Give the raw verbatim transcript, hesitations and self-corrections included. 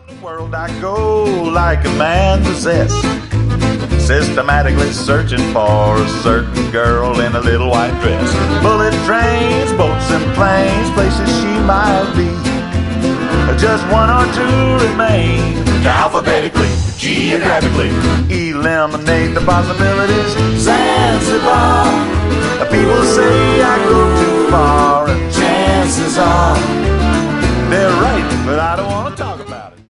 The world I go like a man possessed, systematically searching for a certain girl in a little white dress. Bullet trains, boats and planes, places she might be. Just one or two remain to alphabetically, geographically eliminate the possibilities. Zanzibar,